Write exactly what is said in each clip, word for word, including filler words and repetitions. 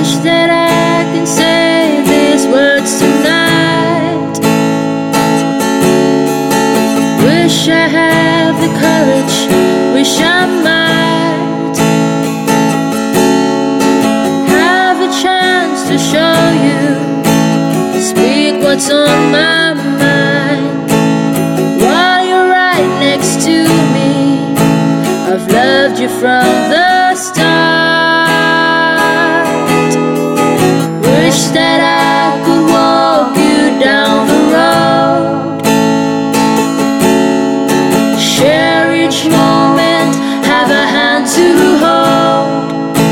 Wish that I can say these words tonight. Wish I had the courage, wish I might have a chance to show you, speak what's on my mind. While you're right next to me, I've loved you from the start. Wish that I could walk you down the road, share each moment, have a hand to hold.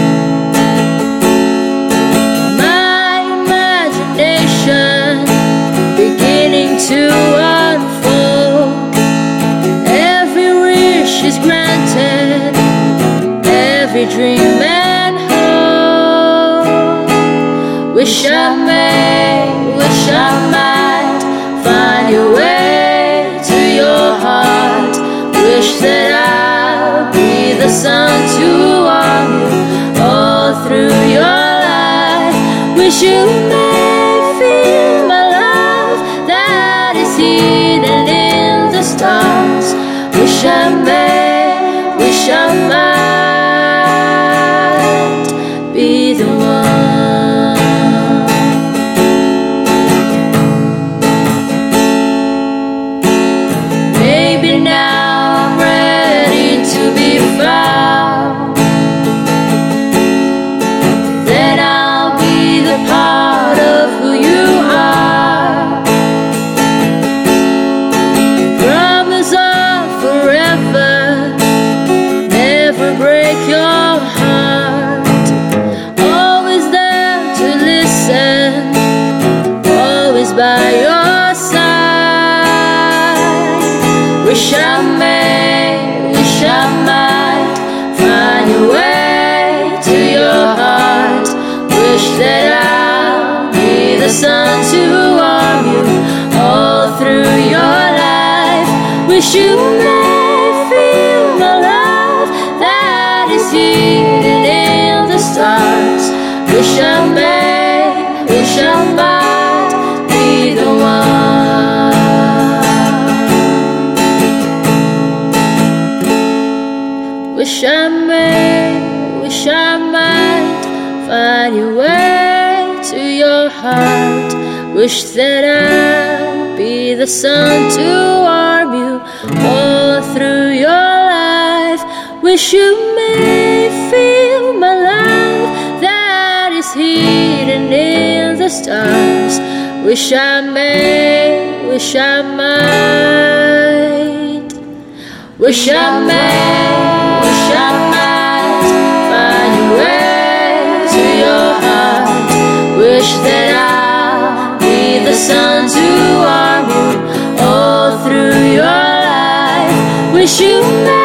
My imagination beginning to unfold. Every wish is granted, every dream and hope. Wish I may, wish I might find your way to your heart. Wish that I'll be the sun to warm you all through your life. Wish you may feel my love that is hidden in the stars. Wish I may, wish I might be the one. Maybe now I'm ready to be found, then I'll be the part of who you are. Promise of forever, never break your heart. Always there to listen, always by your side. Wish I may, wish I might find your way to your heart. Wish that I'll be the sun to warm you all through your life. Wish you may feel my love that is hidden in the stars. Wish I may, wish I might be the one. Wish I may, wish I might find your way to your heart. Wish that I'll be the sun to warm you all through your life. Wish you may feel my love that is hidden in the stars. Wish I may, wish I might, wish I may, wish I might find your way to your heart. Wish that I'll be the sun to warm you all through your life. Wish you may